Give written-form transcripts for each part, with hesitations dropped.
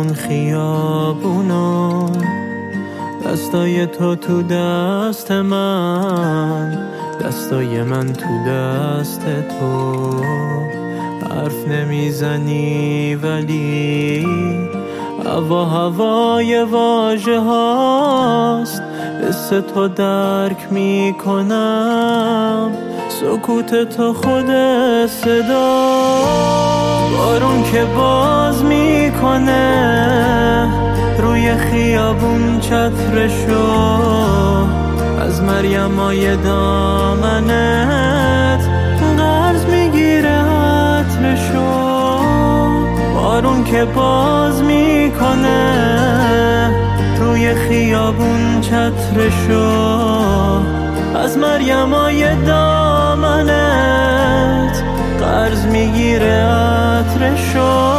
همون خیابونو، دستای تو تو دست من، دستای من تو دست تو. حرف نمیزنی ولی هوای واژه هاست، حس تو درک میکنم، سکوت تو خود صدا. بارون که باز میکنه روی خیابون چترشو، از مریمای دامنت قرض میگیره عطرشو. بارون که باز میکنه روی خیابون چترشو، از مریمای دامنت قرض میگیره عطرشو.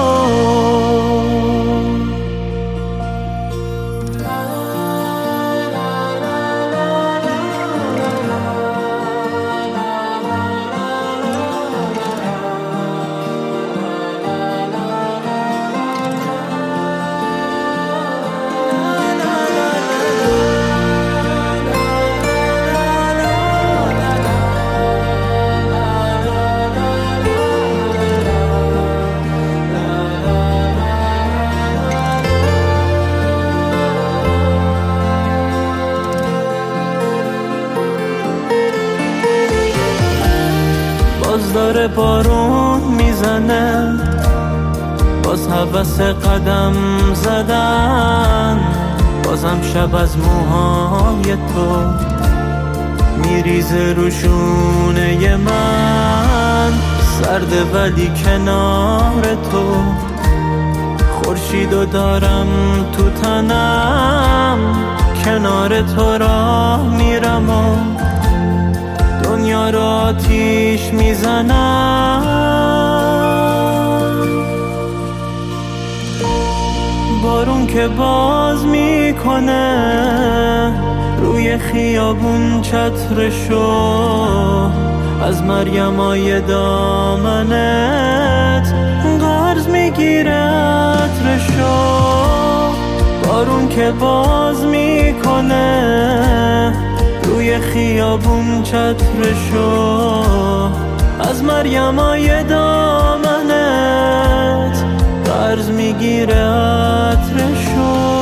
باز داره بارون میزنه، باز هوس قدم زدن، بازم شب از موهای تو میریزه رو شونه من. سرده ولی کنار تو، خورشیدو دارم تو تنم، کنار تو راه میرم و دنیا رو آتیش میزنم. بارون که باز میکنه روی خیابون چترشو، از مریمای دامنت قرض میگیره عطرشو. بارون که باز میکنه روی خیابون چترشو، از مریمای دامنت قرض میگیره عطرشو.